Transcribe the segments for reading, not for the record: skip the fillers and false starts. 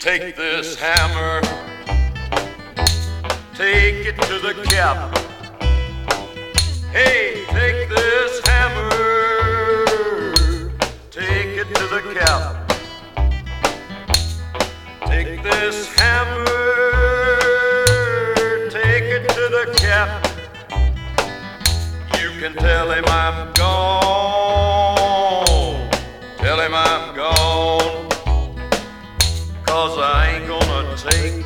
Take this hammer, take it to the cap. Hey, take this hammer, take it to the cap. Take this hammer, take it to the cap. You can tell him I'm gone, tell him I'm gone. 'Cause I ain't gonna take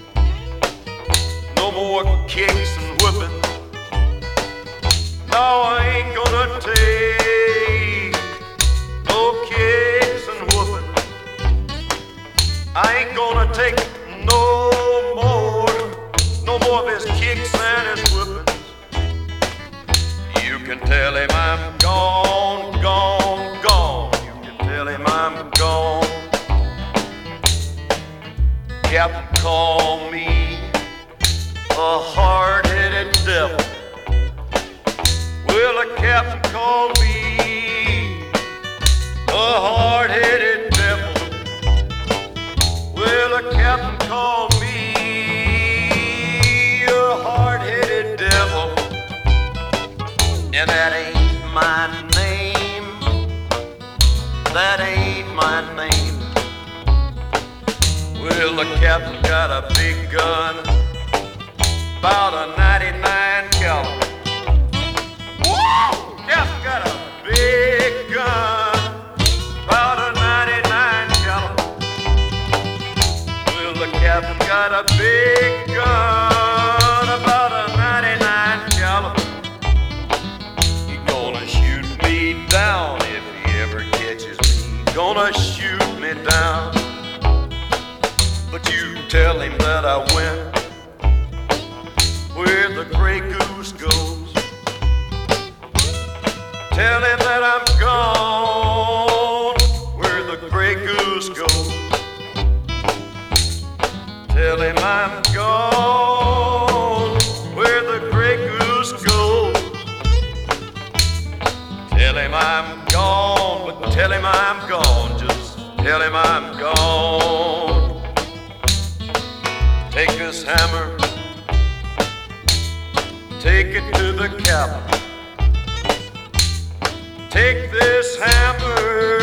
no more kicks and whippings. No, I ain't gonna take no kicks and whippings. I ain't gonna take no more of his kicks and his whippings. You can tell him I'm gone, gone, gone. You can tell him I'm gone. Captain called me a hard-headed devil. Well, the captain called me a hard-headed devil. Well, the captain called me a hard-headed devil. And that ain't my name. That ain't my name. Well, the captain got a big gun, about a 99 caliber. Woo! Captain got a big gun, about a 99 caliber. Well, the captain got a big gun, about a 99 caliber. He's gonna shoot me down if he ever catches me. Gonna shoot me down. But you tell him that I went where the gray goose goes. Tell him that I'm gone where the gray goose goes. Tell him I'm gone where the gray goose goes. Tell him I'm gone, but tell him I'm gone. Just tell him I'm gone. Take this hammer, take it to the cap. Take this hammer,